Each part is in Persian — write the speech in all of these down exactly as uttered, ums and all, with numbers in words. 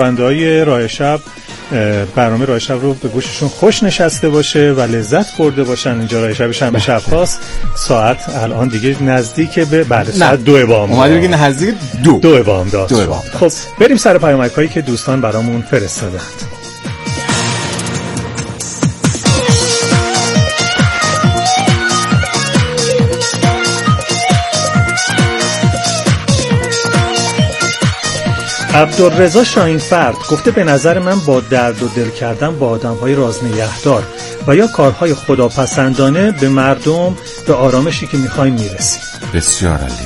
بنده‌های راه شب برنامه راه شب رو به گوششون خوش نشسته باشه و لذت برده باشن. اینجا راه شب شنبه شب هاست. ساعت الان دیگه نزدیک به بعد ساعت دو بام. اومدی بگی نزدیک دو دو بام داد. دو بام. خب بریم سر پیامک هایی که دوستان برامون فرستادند. عبدالرضا شاهینفرد گفته به نظر من با درد و دل کردن با آدم‌های راز نگهدار و یا کارهای خداپسندانه به مردم به آرامشی که می‌خوایم میرسیم. بسیار عالی.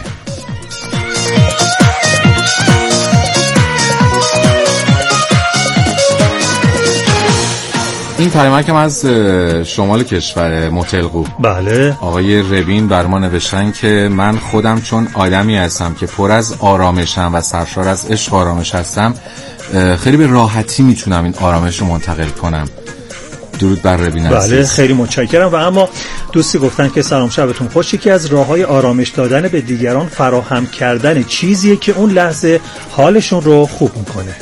این پیامکم از شمال کشور متلقو. بله. آقای ربین بر ما نوشتن که من خودم چون آدمی هستم که پر از آرامشم و سرشار از عشق آرامش هستم، خیلی به راحتی میتونم این آرامش رو منتقل کنم. درود بر ربین عزیز. بله خیلی متشکرم. و اما دوستی گفتن که سلام شبتون خوش. یکی از راه‌های آرامش دادن به دیگران فراهم کردن چیزیه که اون لحظه حالشون رو خوب میکنه.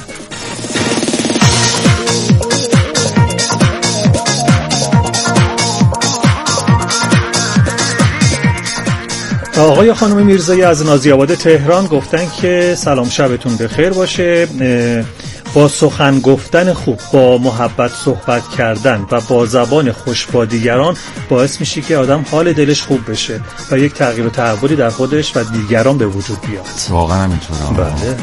آقای خانم میرزایی از نازی‌آباد تهران گفتن که سلام شبتون بخیر باشه. با سخن گفتن خوب، با محبت صحبت کردن و با زبان خوش با دیگران باعث میشه که آدم حال دلش خوب بشه و یک تغییر و تحولی در خودش و دیگران به وجود بیاد. واقعا همینطوره. بله.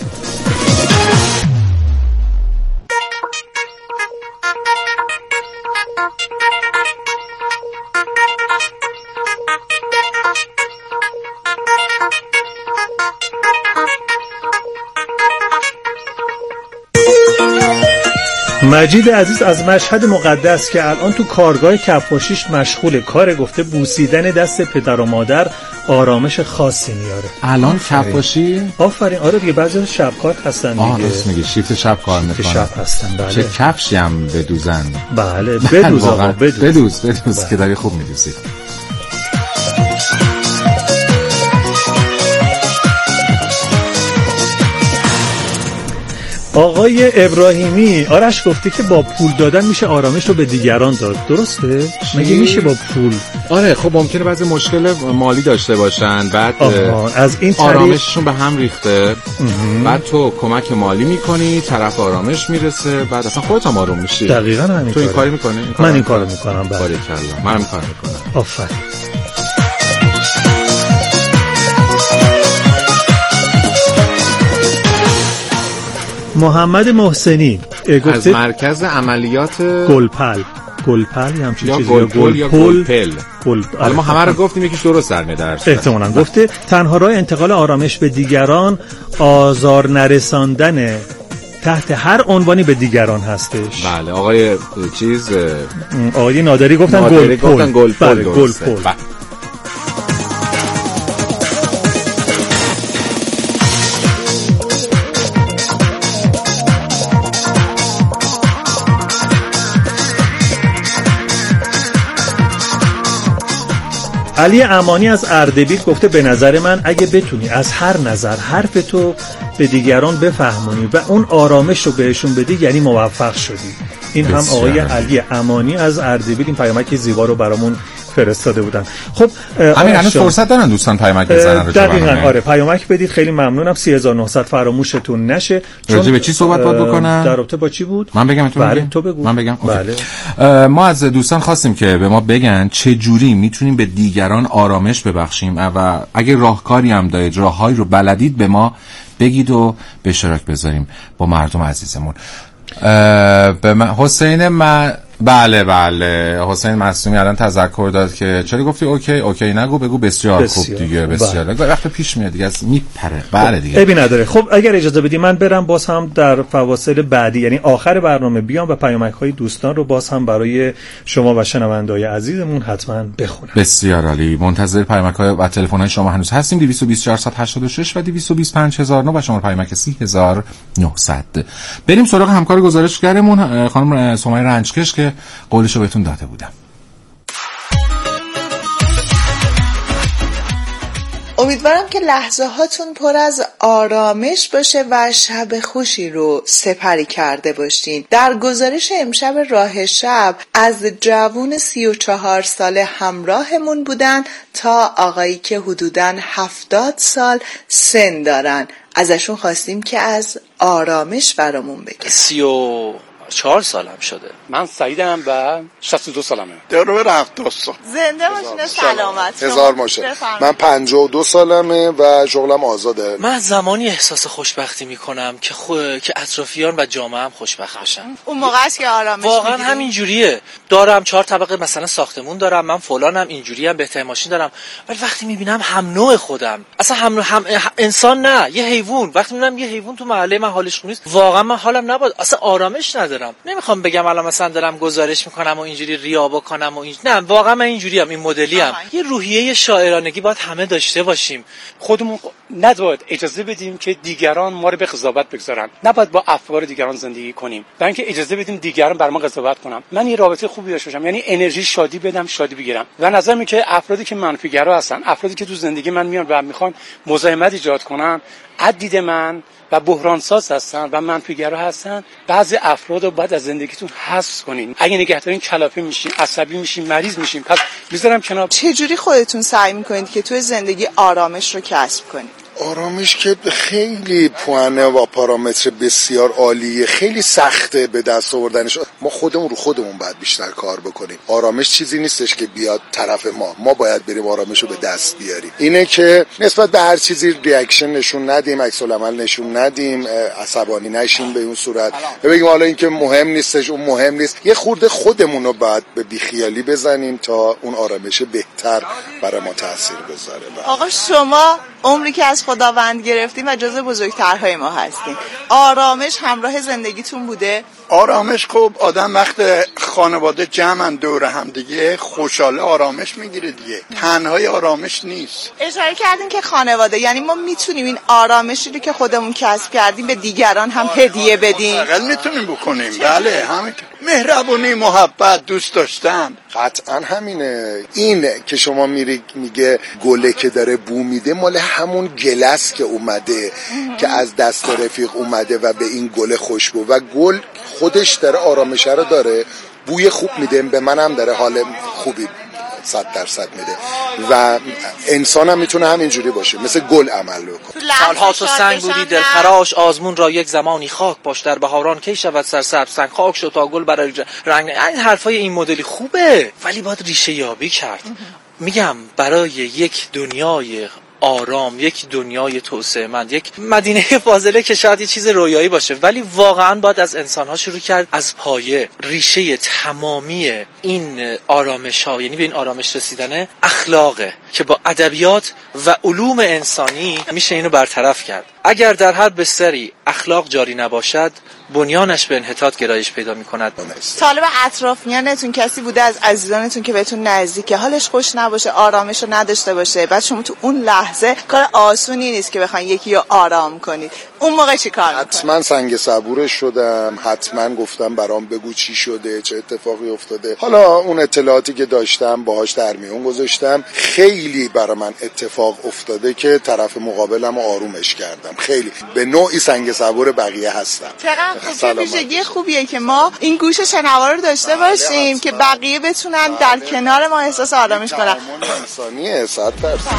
مجید عزیز از مشهد مقدس که الان تو کارگاه کفاشیش مشغول کار، گفته بوسیدن دست پدر و مادر آرامش خاصی میاره. الان کفاشی؟ آفرین. آره دیگه بعضی شبکار هستن دیگه. آه راست میگی، شیفت شب کار میکنن. شب هستن. بله. چه کفشی هم بدوزن. بله بدوز آقا بدوز. بدوز بدوز بله. که داری خوب میدوزی. آقای ابراهیمی آرش گفته که با پول دادن میشه آرامش رو به دیگران داد. درسته؟ مگه میشه با پول؟ آره خب ممکنه بعضی مشکل مالی داشته باشن، بعد از این طریق آرامششون به هم ریخته. بعد تو کمک مالی میکنی، طرف آرامش میرسه، بعد اصلا خودت هم آروم میشی. دقیقاً همین. تو این کاری میکنی؟ این من این کارو میکنم. بله. باریکلا. منم کار میکنم. آفرین. محمد محسنی گفته از مرکز عملیات گلپل گلپل یا همچین چیزی، یا گلپل یا گلپل. حالا ما همه رو گفتیم یکیش درست در میاد. احتمالاً گفته تنها راه انتقال آرامش به دیگران آزار نرساندن تحت هر عنوانی به دیگران هستش. بله آقای چیز آقای نادری گفتن گلپل. بله گلپل. علی امانی از اردبیل گفته به نظر من اگه بتونی از هر نظر حرف تو به دیگران بفهمونی و اون آرامش رو بهشون بدی یعنی موفق شدی. این هم آقای علی امانی از اردبیل این پیامک زیبا رو برامون فرستاده بودن. خب همین هنوز فرصت دارن دوستان پیامک بزنن. دقیقاً آره پیامک بدید. خیلی ممنونم. سه هزار و نهصد فراموشتون نشه. راجع به چی صحبت باید بکنم؟ در رابطه با چی بود؟ من بگم تو بله تو بگو. من بگم. بله. ما از دوستان خواستیم که به ما بگن چه جوری میتونیم به دیگران آرامش ببخشیم و اگه راهکاری هم دارید، راههایی رو بلدید به ما بگید و به اشتراک بذاریم با مردم عزیزمون. به من حسین من بله بله حسین معصومی الان تذکر داد که چرا گفتی اوکی اوکی نگو بگو بسیار, بسیار. خوب دیگه بسیار بله. وقت پیش میاد دیگه از میپره. بله دیگه عیبی نداره. خب اگر اجازه بدی من برم باز هم در فواصل بعدی یعنی آخر برنامه بیام و پیامک های دوستان رو باز هم برای شما و شنونده‌های عزیزمون حتما بخونم. بسیار عالی. منتظر پیامک های و تلفن های شما هنوز هستیم. دویست و بیست چهارصد و هشتاد و شش و دویست و بیست پنج هزار و نه و شماره پیامک سه هزار و نهصد. بریم سراغ همکار گزارشگرمون خانم سمیه رنجکش که قولشو بهتون داده بودم. امیدوارم که لحظه هاتون پر از آرامش باشه و شب خوشی رو سپری کرده باشین. در گزارش امشب راه شب از جوون سی و چهار ساله همراهمون بودن تا آقایی که حدوداً هفتاد سال سن دارن. ازشون خواستیم که از آرامش برامون بگن. سی و چهار سالم شده. من سعیدم و شصت و دو سالمه. در رو هفتاد سال. زنده باشین، سلامت. هزار باشه. من پنجاه و دو سالمه و شغلم آزاده. من زمانی احساس خوشبختی میکنم که خو... که اطرافیان و جامعه هم خوشبخت باشن. اون موقع است که آرامش میگیری. واقعا همین جوریه. دارم چهار طبقه مثلا ساختمون دارم، من فلانم، اینجوری هم بهترین ماشین دارم، ولی وقتی میبینم هم نوع خودم، اصلا هم, هم انسان نه، یه حیوان، وقتی میبینم یه حیوان تو محله من حالش خوب نیست، واقعا من حالم نباد، اصلا آرامش ندارم. نمیخوام بگم الان مثلا دارم گزارش میکنم و اینجوری ریا بکنم و این، نه واقعا من اینجوری ام، این مدلی ام. یه روحیه شاعرانگی باید همه داشته باشیم. خودمون نباید اجازه بدیم که دیگران ما رو به قضاوت بگذارن، نباید با افکار دیگران زندگی کنیم، بلکه اجازه بدیم دیگران بر ما قضاوت کنن. من یه رابطه خوبی داشته باشم، یعنی انرژی شادی بدم، شادی بگیرم. و نظر میاد که افرادی که منفی‌گرا هستن، افرادی که تو زندگی من میان و میخوان مزاحمت ایجاد کنن، عدید من و بحران ساز هستن و منفی‌گرا هستن، بعضی افراد رو بعد از زندگیتون حذف کنین. اگه نگهدارین کلافه میشین، عصبی میشین، مریض میشین، پس میذارم کنار. چه جوری خودتون سعی میکنید که توی زندگی آرامش رو کسب کنید؟ آرامش که خیلی پوانه و پارامتر بسیار عالیه، خیلی سخته به دست آوردنش. ما خودمون رو خودمون باید بیشتر کار بکنیم. آرامش چیزی نیستش که بیاد طرف ما، ما باید بریم آرامش رو به دست بیاریم. اینه که نسبت به هر چیزی ریاکشن نشون ندیم، عکس العمل نشون ندیم، عصبانی نشیم به اون صورت، بگیم حالا این که مهم نیستش، اون مهم نیست. یه خورده خودمون رو باید به بیخیالی بزنیم تا اون آرامش بهتر برای ما تاثیر بذاره. آقا شما عمری که از خداوند گرفتیم و جزو بزرگترهای ما هستیم، آرامش همراه زندگیتون بوده؟ آرامش خب آدم وقت خانواده جمعن دور هم دیگه خوشحاله آرامش میگیره دیگه، تنهای آرامش نیست. اشاره کردین که خانواده، یعنی ما میتونیم این آرامشی رو که خودمون کسب کردیم به دیگران هم هدیه بدیم؟ واقعا میتونیم بکنیم، بله. همین مهربونی، محبت، دوست داشتن، قطعا همینه. این که شما میری میگه گله که داره بو میده، مال همون گلس که اومده که از دست رفیق اومده و به این گل خوشبو، و گل خودش داره آرامش رو داره، بوی خوب میده، به منم داره حال خوبی صد درصد میده. و انسان هم میتونه همینجوری باشه، مثل گل عمل بکنه. سالها تو سنگ بودی دلخراش، آزمون را یک زمانی خاک باش، در بهاران کی شود سرسبز سنگ، خاک شد تا گل برای رنگ. این حرفای این مدلی خوبه، ولی باید ریشه یابی کرد. میگم برای یک دنیای آرام، یک دنیای توسعه‌مند، یک مدینه فاضله که شاید یه چیز رویایی باشه، ولی واقعا باید از انسان‌ها شروع کرد، از پایه. ریشه تمامی این آرامش‌ها، یعنی به این آرامش رسیدن، اخلاقه که با ادبیات و علوم انسانی میشه اینو برطرف کرد. اگر در هر بستری اخلاق جاری نباشد، بنیانش به انحطاط گرایش پیدا می‌کند. طالب اطرافیانتون کسی بوده از عزیزانتون که بهتون نزدیکه، حالش خوش نباشه، آرامش رو نداشته باشه، بعد شما تو اون لحظه، کار آسونی نیست که بخواید یکی رو آرام کنید، اون موقع چی کار می‌کنید؟ حتما سنگ صبورش شدم، حتما گفتم برام بگو چی شده، چه اتفاقی افتاده. حالا اون اطلاعاتی که داشتم باهاش در میون گذاشتم. خیلی برای من اتفاق افتاده که طرف مقابلم آرومش کردم. خیلی به نوعی سنگ صبور بقیه هستم. چه ویژگی خوبیه که ما این گوش شنوا رو داشته باشیم که بقیه بتونن در کنار ما احساس آرامش کنن. انسانیه صد درصد.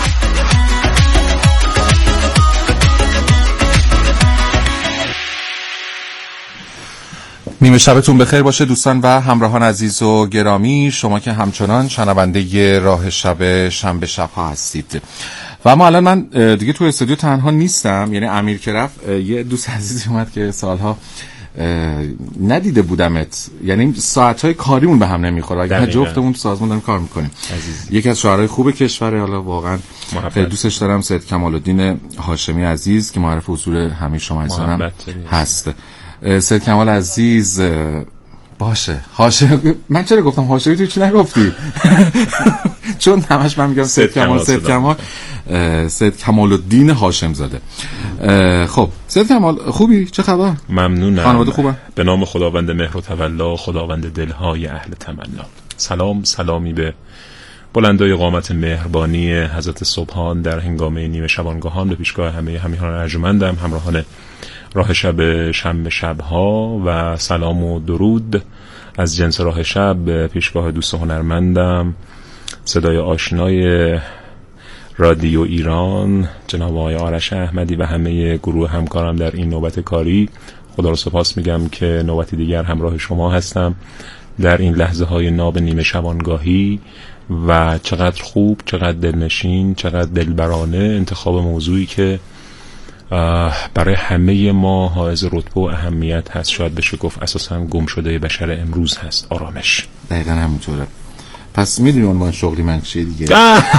نیمه شبتون بخیر باشه دوستان و همراهان عزیز و گرامی، شما که همچنان شنونده راه شب شنبه شب ها هستید. و اما الان من دیگه تو استودیو تنها نیستم، یعنی امیر که رفت، یه دوست عزیزی اومد که سالها ندیده بودمت، یعنی ساعتهای کاریمون به هم نمیخوره، اگه جفتمون تو سازمان داریم کار میکنیم. یکی از شاعرای خوب کشور، حالا واقعا خیلی دوستش دارم، سید کمال الدین هاشمی عزیز که معرف اصول همه شما عزیزانم هست. سید کمال عزیز باشه هاشم، من چرا گفتم هاشمی، تو چی نگفتی؟ چون همش من میگم سید کمال سید کمال سید کمال الدین هاشم زاده. خب سید کمال خوبی؟ چه خبر؟ ممنونم. خانواده خوبه؟ به نام خداوند مهر و تولا، خداوند دلهای اهل تمنا. سلام سلامی به بلندای قامت مهربانی حضرت سبحان در هنگامه نیمه شبانگاهان به پیشگاه همه همیهنان ارجمندم، همراهان راه شب شنبه شبها و سلام و درود از جنس راه شب به پیشگاه دوست هنرمندم، صدای آشنای رادیو ایران جناب آقای آرش احمدی و همه گروه همکارم در این نوبت کاری. خدا رو سپاس میگم که نوبتی دیگر همراه شما هستم در این لحظه های ناب نیمه شبانگاهی و چقدر خوب، چقدر دلنشین، چقدر دلبرانه انتخاب موضوعی که برای همه ما حائز رتبه و اهمیت هست، شاید بشه گفت اساساً گم شده بشر امروز هست، آرامش. دقیقاً همینطوره. پس میدونی عنوان شغلی من چیه دیگه؟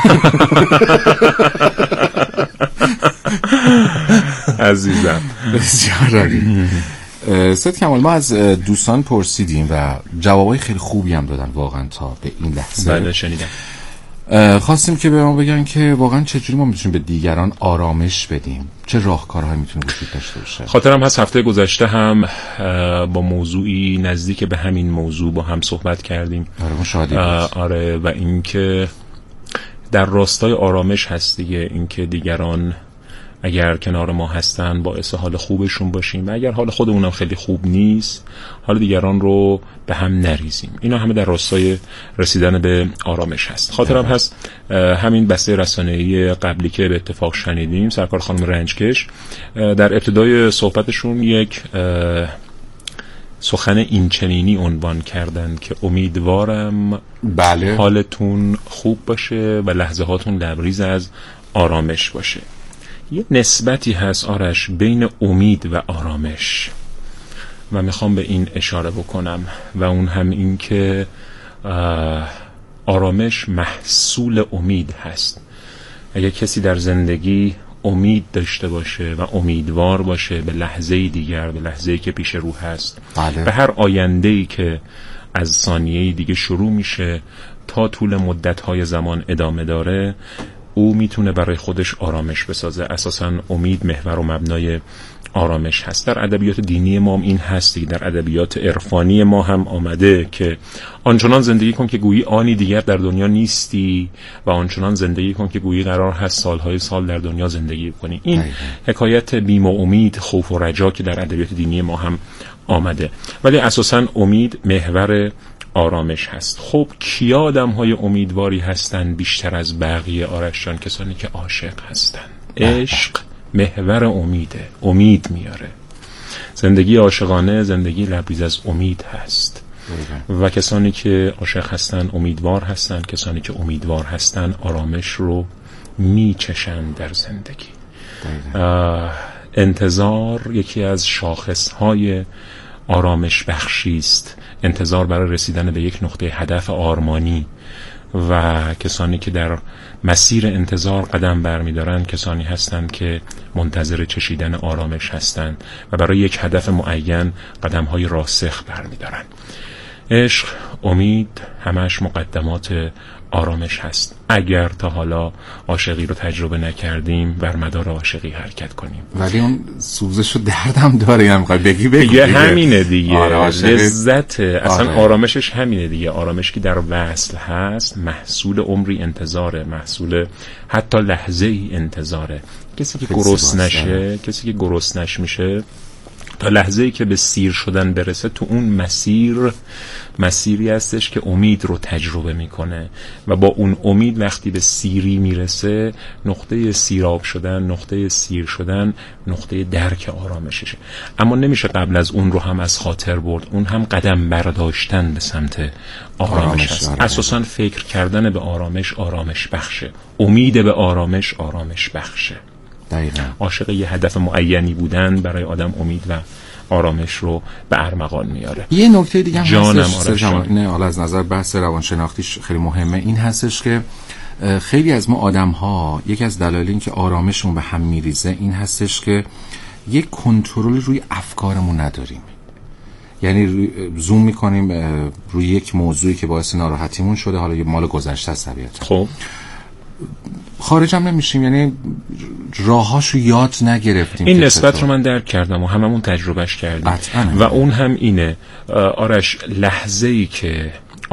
عزیزم بسیار عالی. سید کمال، ما از دوستان پرسیدیم و جوابای خیلی خوبی هم دادن واقعا تا به این لحظه. بله شنیدم. خواستیم که به ما بگن که واقعا چجوری ما میتونیم به دیگران آرامش بدیم، چه راهکارهایی میتونه وجود داشته باشه. خاطرم هست هفته گذشته هم با موضوعی نزدیک به همین موضوع با هم صحبت کردیم. آره مشاهده بود. آره و اینکه در راستای آرامش هست دیگه، اینکه دیگران اگر کنار ما هستن باعث حال خوبشون باشیم و اگر حال خودمونم خیلی خوب نیست حال دیگران رو به هم نریزیم. اینا همه در راستای رسیدن به آرامش هست. خاطرم هست همین بسته رسانه‌ای قبلی که به اتفاق شنیدیم، سرکار خانم رنجکش در ابتدای صحبتشون یک سخن اینچنینی عنوان کردن که امیدوارم بله حالتون خوب باشه و لحظه هاتون لبریز از آرامش باشه. یه نسبتی هست آرش بین امید و آرامش و میخوام به این اشاره بکنم و اون هم این که آرامش محصول امید هست. اگه کسی در زندگی امید داشته باشه و امیدوار باشه به لحظه دیگر، به لحظه‌ای که پیش رو هست، بله. به هر آینده‌ای که از ثانیه‌ای دیگه شروع میشه تا طول مدت‌های زمان ادامه داره، او میتونه برای خودش آرامش بسازه. اساساً امید محور و مبنای آرامش هست. در ادبیات دینی ما هم این هستی، در ادبیات عرفانی ما هم آمده که آنچنان زندگی کن که گویی آنی دیگر در دنیا نیستی و آنچنان زندگی کن که گویی قرار هست سالهای سال در دنیا زندگی کنی. این هی. حکایت بیم و امید، خوف و رجا که در ادبیات دینی ما هم آمده، ولی اساساً امید محور آرامش هست. خب کیا آدم های امیدواری هستن بیشتر از بقیه آرشان؟ کسانی که عاشق هستن. عشق محور امیده، امید میاره. زندگی عاشقانه زندگی لبریز از امید هست و کسانی که عاشق هستن امیدوار هستن، کسانی که امیدوار هستن آرامش رو میچشن در زندگی. انتظار یکی از شاخص های آرامش بخشی است. انتظار برای رسیدن به یک نقطه هدف آرمانی و کسانی که در مسیر انتظار قدم برمی‌دارن کسانی هستند که منتظر چشیدن آرامش هستند و برای یک هدف معین قدم‌های راسخ برمی‌دارن. عشق، امید همش مقدمات آرامش هست. اگر تا حالا عاشقی رو تجربه نکردیم بر مدار عاشقی حرکت کنیم. ولی اون سوزش و دردم داره، هم میخوای بگی بگی دیگه همینه دیگه. آره لذت اصلا آره. آرامشش همینه دیگه. آرامش که در وصل هست محصول عمری انتظاره، محصول حتی لحظه ای انتظاره. کسی که گرسنشه، کسی که گرسنش میشه تا لحظه‌ای که به سیر شدن برسه، تو اون مسیر مسیری هستش که امید رو تجربه میکنه و با اون امید وقتی به سیری میرسه، نقطه سیراب شدن، نقطه سیر شدن، نقطه درک آرامششه. اما نمیشه قبل از اون رو هم از خاطر برد. اون هم قدم برداشتن به سمت آرامش, آرامش هست. آرامش. اساساً فکر کردن به آرامش آرامش بخشه. امید به آرامش آرامش بخشه. دقیقاً. عاشق یه هدف معینی بودن برای آدم امید و آرامش رو به ارمغان میاره. یه نکته دیگه هم هستش نه حالا از نظر بحث روانشناختیش خیلی مهمه، این هستش که خیلی از ما آدم ها یکی از دلایل این که آرامشمون به هم میریزه این هستش که یک کنترل روی افکارمون نداریم. یعنی زوم میکنیم روی یک موضوعی که باعث ناراحتیمون شده، حالا یه مال گذشته است طبیعتا، خب خارج هم نمیشیم، یعنی راهاشو یاد نگرفتیم. این نسبت رو من درک کردم و هممون تجربهش کردیم و اون هم اینه آرش، لحظه‌ای که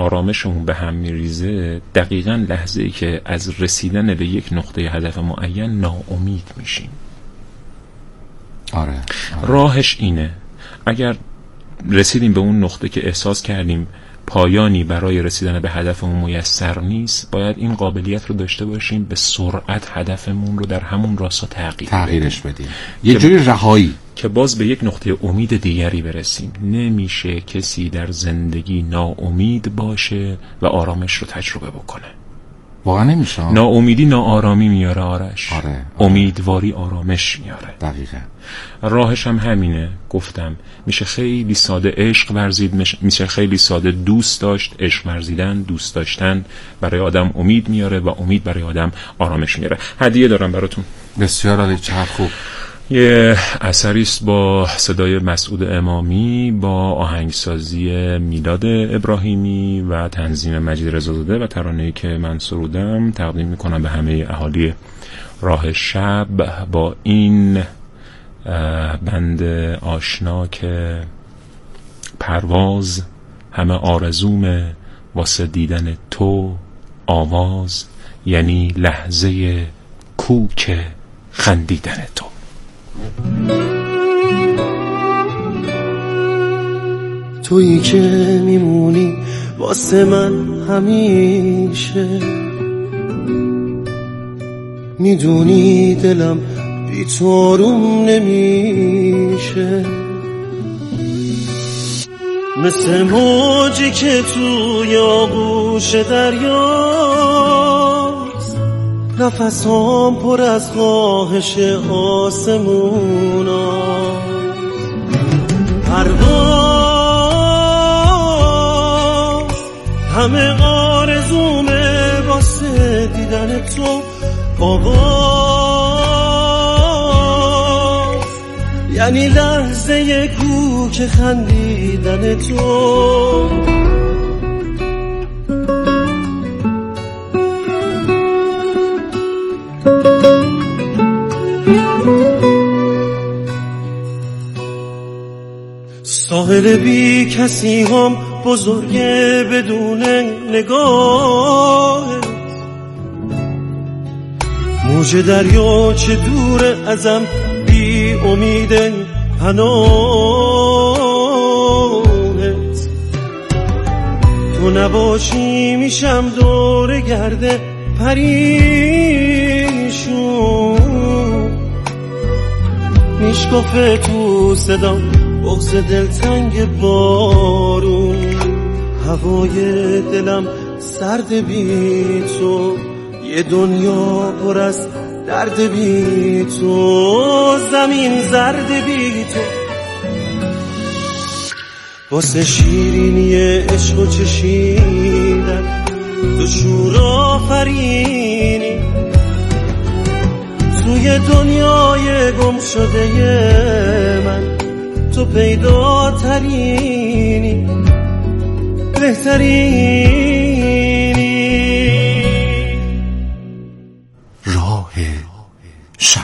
آرامشمون به هم میریزه دقیقاً لحظه‌ای که از رسیدن به یک نقطه هدف معین ناامید میشیم. آره, آره. راهش اینه، اگر رسیدیم به اون نقطه که احساس کردیم پایانی برای رسیدن به هدفمون میسر نیست، باید این قابلیت رو داشته باشیم به سرعت هدفمون رو در همون راستا تغییر تغییرش بدیم، یه جوری رهایی، که باز به یک نقطه امید دیگری برسیم. نمیشه کسی در زندگی ناامید باشه و آرامش رو تجربه بکنه. واقعا نمیشه. ناامیدی ناآرامی میاره آرش. آره, آره. امیدواری آرامش میاره. دقیقاً. راهش هم همینه. گفتم میشه خیلی ساده عشق ورزید، میشه خیلی ساده دوست داشت. عشق ورزیدن، دوست داشتن برای آدم امید میاره و امید برای آدم آرامش میاره. هدیه دارم براتون. بسیار عالی، چقدر خوب. یه اثری است با صدای مسعود امامی، با آهنگسازی میلاد ابراهیمی و تنظیم مجید رضازاده و ترانه‌ای که من سرودم تقدیم میکنم به همه اهالی راه شب با این بند آشنا که پرواز همه آرزومه واسه دیدن تو، آواز یعنی لحظه کوک خندیدن تو. تویی که میمونی واسه من همیشه، میدونی دلم بی تو آروم نمیشه، مثل موجی که توی آغوش دریاست، نفسام پر از خواهش آسموناست. پرواز همه آرزومه واسه دیدن تو، آواز یعنی لحظه کوک خندیدن تو. ساحل بی کسی هم بزرگه بدون نگاه، موج دریا چه دوره ازم بی امید پناهت، تو نباشی میشم دور گرده پریشون، میشکفه تو صدام بغض دلتنگ بارون، هوای دلم سرد بی تو، یه دنیا پر از درد بی تو، زمین زرد بی تو، واسه شیرینی عشق و چشیدن تو شور آفرینی، توی دنیای گم شده من تو پیدا ترینی، بهترینی. راه شب.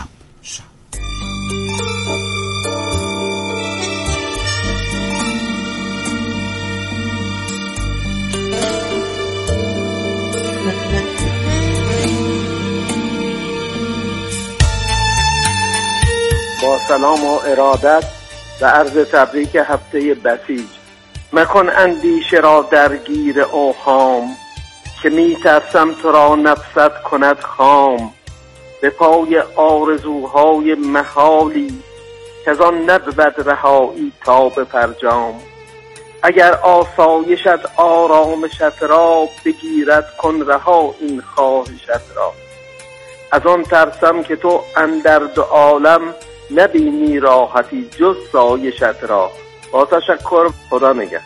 با سلام و ارادت و عرض تبریک هفته بسیج، مکن اندیشه را درگیر اوهام، که می ترسم تو را نفست کند خام، به پای آرزوهای محالی که از آن نبود رهایی تا به فرجام. اگر آسایشت آرامشت را بگیرد کن رها این خواهشت را، از آن ترسم که تو اندر دو عالم نبینی راحتی جز سایشت را. با تشکر، خدا نگهدار.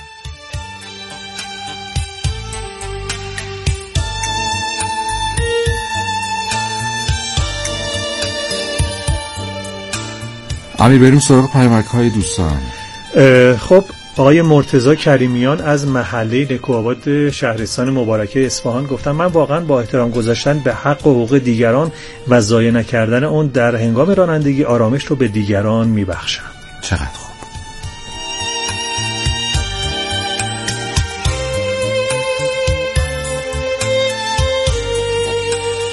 امیر بریم سراغ پیامک های دوستان. خب آقای مرتضی کریمیان از محله نکوآباد شهرستان مبارکه اصفهان گفتن من واقعا با احترام گذاشتن به حق و حقوق دیگران و ضایع نکردن اون در هنگام رانندگی آرامش رو به دیگران میبخشم. چقدر خوب.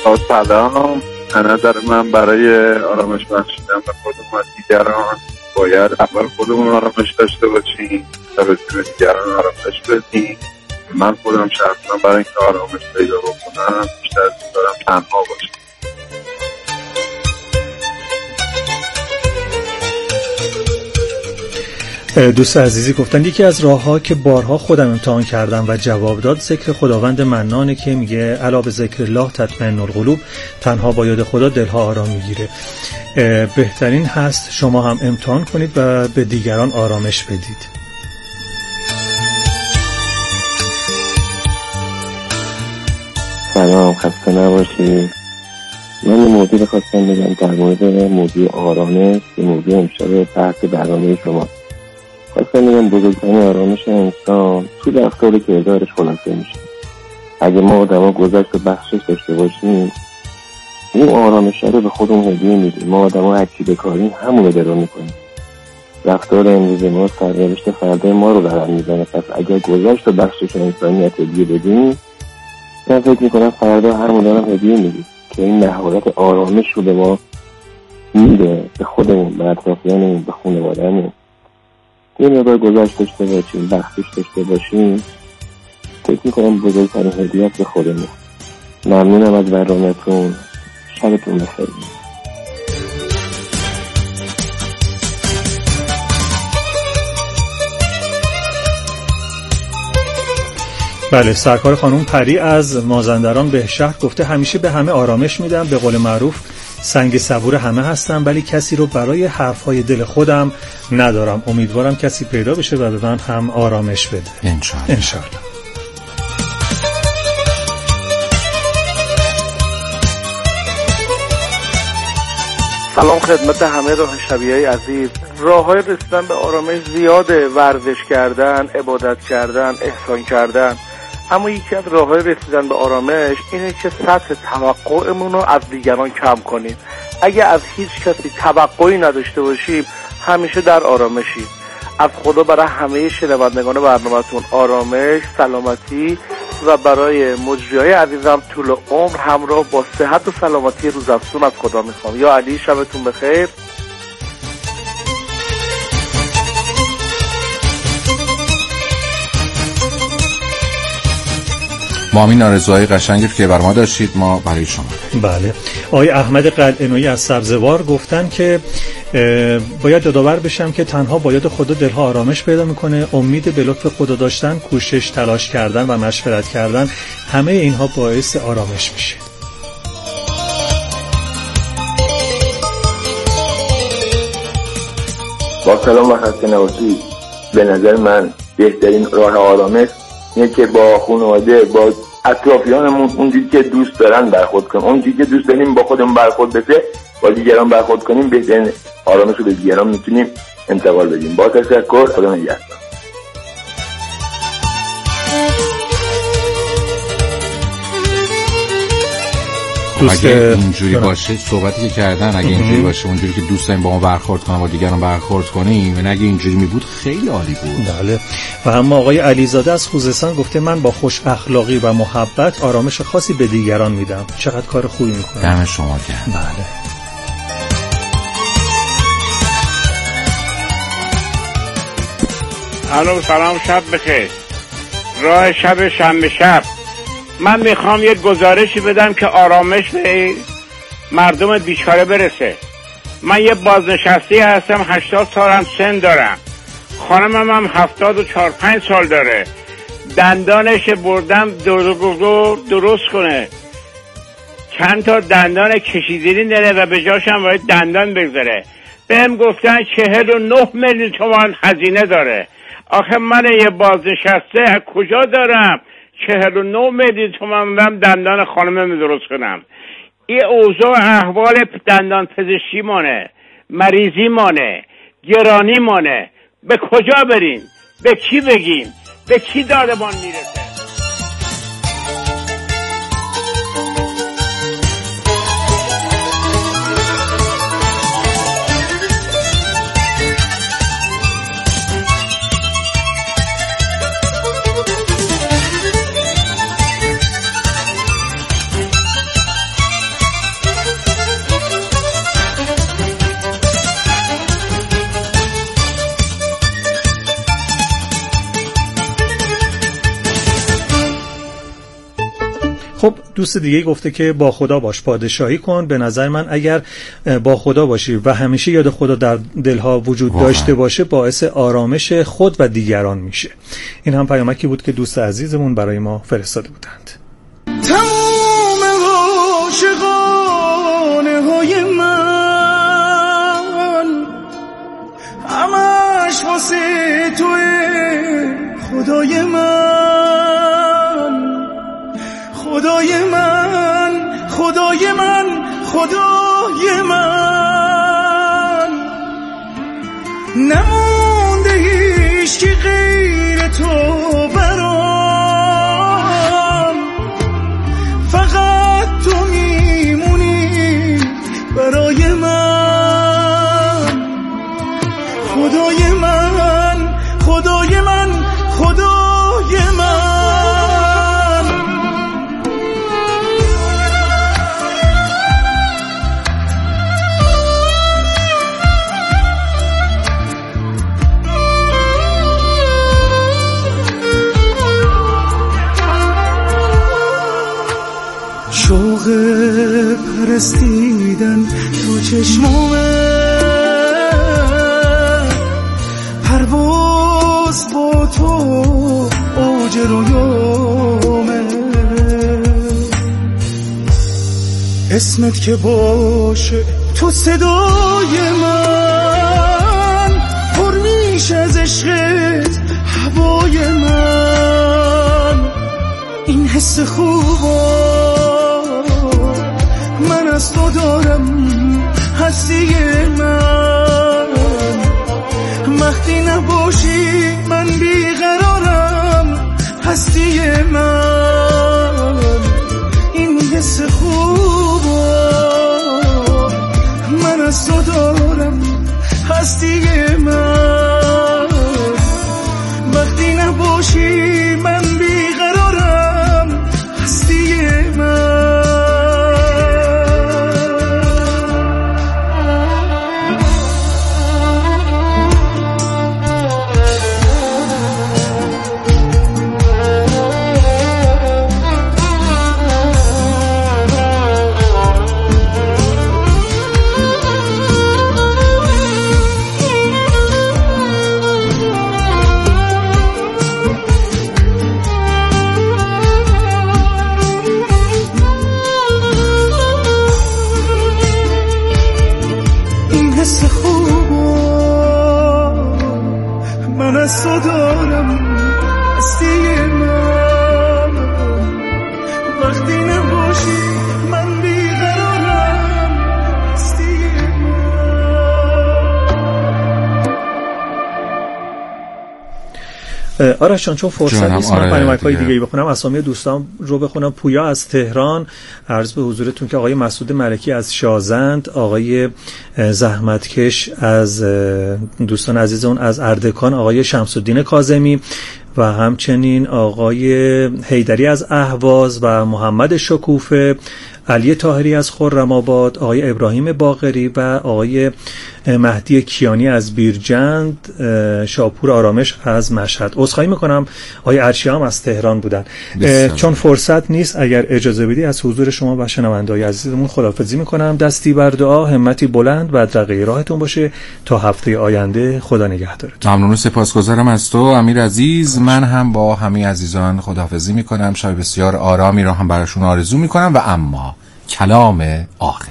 سلام. به نظر من برای آرامش بخشیدن به خودمون و دیگران باید اول خودمون آرامش داشته باشیم تا بتونیم دیگران آرامش بدیم. من خودم شخصا برای اینکه آرامش پیدا بکنم بیشتر دوست دارم تنها باشم. دوست عزیزی گفتن یکی از راه‌ها که بارها خودم امتحان کردم و جواب داد ذکر خداوند منانه که میگه الا به ذکر الله تطمئن القلوب، تنها با یاد خدا دلها آرام میگیره. بهترین هست شما هم امتحان کنید و به دیگران آرامش بدید. سلام، خسته نباشید. من یه موضوع خواستم بگم در مورد موضوع آرامش، یه موضوع امشب تحت برنامه شما. خواستم بگم بزرگترین آرامش انسان تو رفتار کردارش خلاصه میشه. اگه ما آدما گذشت و بخشش داشته باشیم، این آرامش رو به خودمون هدیه میدیم. ما آدما هر چی بکاریم همون رو میکنیم. رفتار امروز ما سرنوشت فردا ما رو برام میزنه. پس اگر گذشت و بخشش انسانیت هدیه بدیم، من فکر میکنم فردا همون رو هدیه میدیم که این مهارت آرامش رو به ما میده، به خودمون، به اطرافیانمون، به خانواده‌مون. یه مقدار گذشت داشته باشیم، بخشش داشته باشیم، فکر میکنم بزرگترین هدیه‌ات به خودمون. ممنونم از برنامه‌تون. شبتون بخیر. بله، سرکار خانم پری از مازندران بهشهر گفته همیشه به همه آرامش میدم، به قول معروف سنگ صبور همه هستم، ولی کسی رو برای حرفهای دل خودم ندارم. امیدوارم کسی پیدا بشه و به من هم آرامش بده. انشالله. انشالله. سلام خدمت همه راه شبیه‌های عزیز. راه‌های رسیدن به آرامش زیاده، ورزش کردن، عبادت کردن، احسان کردن، اما یکی از راه‌های رسیدن به آرامش اینه که سطح توقعمون رو از دیگران کم کنیم. اگه از هیچ کسی توقعی نداشته باشیم همیشه در آرامشیم. از خدا برای همه شنوندگان برنامه‌تون آرامش، سلامتی و برای مجریای عزیزم طول عمر همراه با صحت و سلامتی روزافزون از خدا میخوام. یا علی، شبتون بخیر. ما همین آرزوهای قشنگی که بر ما داشتید ما برای شما. بله. آقای احمد قلعه‌نویی از سبزوار گفتن که باید یادآور بشم که تنها با یاد خدا دلها آرامش پیدا میکنه. امید به لطف خدا داشتن، کوشش، تلاش کردن و مشورت کردن، همه اینها باعث آرامش میشه. با سلام و خسته نباشید. به نظر من بهترین راه آرامش اینه که با خانواده، با اطرافیانمون اونجوری که دوست دارن برخورد کنیم، اونجوری که دوست داریم با خودمون برخورد بشه با دیگران برخورد کنیم، بهترین آرامش رو به دیگران میتونیم انتقال بدیم. با تشکر، خدا نگهدار. اگه اینجوری باشه، صحبتی که کردن اگه اینجوری باشه، اونجوری که دوست داریم با ما برخورد کنیم، با دیگران برخورد کنیم، و اگه اینجوری می بود خیلی عالی بود. بله. و هم آقای علیزاده از خوزستان گفته من با خوش اخلاقی و محبت آرامش خاصی به دیگران میدم. چقدر کار خوبی میکنه. دم شما گرم. بله. الو، سلام، شب بخیر. راه شب شنبه شب من میخوام یک گزارشی بدم که آرامش به مردم بیچاره برسه. من یه بازنشسته هستم، هشتاد سالم سن دارم. خانمم هم هفتاد و چهار پنج سال داره. دندانش بردم درست کنه، چند تا دندان کشیدگی داره و به جاش هم باید دندان بگذاره. بهم گفتن چهل و نه میلیون تومان هزینه داره. آخه من یه بازنشسته از کجا دارم چهل و نه میلیون تومان برم دندان خانمم درست کنم؟ این اوضاع احوال دندان پزشکی مانه، مریضی مانه، گرانی مانه. به کجا بریم؟ به کی بگیم؟ به کی دادمان میرسه؟ خب دوست دیگه گفته که با خدا باش، پادشاهی کن. به نظر من اگر با خدا باشی و همیشه یاد خدا در دلها وجود واقعا داشته باشه باعث آرامش خود و دیگران میشه. این هم پیامکی بود که دوست عزیزمون برای ما فرستاده بودند. تمام عاشقانه های من همش واسه توی خدای من، خدای من، خدای من، خدای من. نمونده هیچ کی غیر تو برام، فقط تو میمونی برای من. خدای من، خدای من، خدای من. شوق پرستیدن تو چشمامه، پرواز با تو اوج رویامه. اسمت که باشه تو صدای من، پر میشه از عشقت هوای من. این حس خوبه من از تو دارم، هستی من. وقتی نباشی من بیقرارم، هستی من. این حس خوبه من از تو دارم، هستی من. وقتی نباشی من بیقرارم، هستی من. آرش جان چون فرصت نیست من پیامک‌های دیگه بخونم، اسامی دوستان رو بخونم. پویا از تهران عرض به حضورتون که آقای مسعود ملکی از شازند، آقای زحمتکش از دوستان عزیزمون از اردکان، آقای شمس‌الدین کاظمی و همچنین آقای حیدری از اهواز و محمد شکوفه، علی طاهری از خرم‌آباد، آقای ابراهیم باقری و آقای مهدی کیانی از بیرجند، شاپور آرامش از مشهد. عذرخواهی میکنم آقای ارشیام از تهران بودن. چون فرصت نیست اگر اجازه بدی از حضور شما و شنونده‌های عزیزمون خداحافظی میکنم. دستی بر دعا، همتی بلند و بدرقه راهتون باشه تا هفته آینده. خدا نگهدارتون. ممنون و سپاسگزارم از تو امیر عزیز. من هم با همه عزیزان خداحافظی میکنم. شب بسیار آرامی رو هم براشون آرزو میکنم و اما کلام آخر.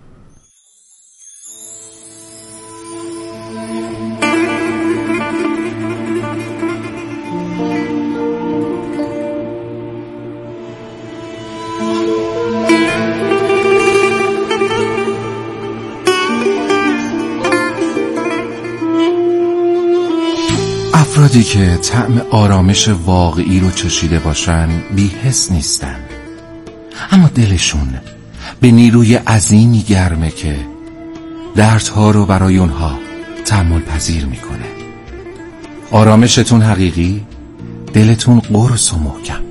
افرادی که طعم آرامش واقعی رو چشیده باشن بی حس نیستن، اما دلشون به نیروی عظیمی گرمه که دردها رو برای اونها تحمل پذیر میکنه. آرامشتون حقیقی، دلتون قرص و محکم.